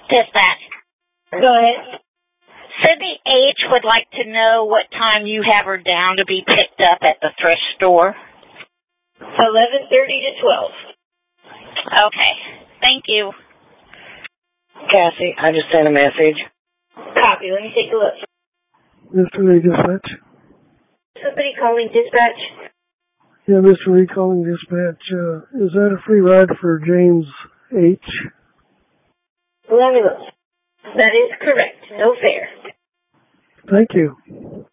Dispatch. Go ahead. Sydney H. would like to know what time you have her down to be picked up at the thrift store. 11:30 to 12. Okay. Thank you. Cassie, I just sent a message. Copy. Let me take a look. Mr. Lee, dispatch. Somebody calling dispatch? Yeah, Mr. Lee calling dispatch. Is that a free ride for James H? Let me look. That is correct. No fare. Thank you.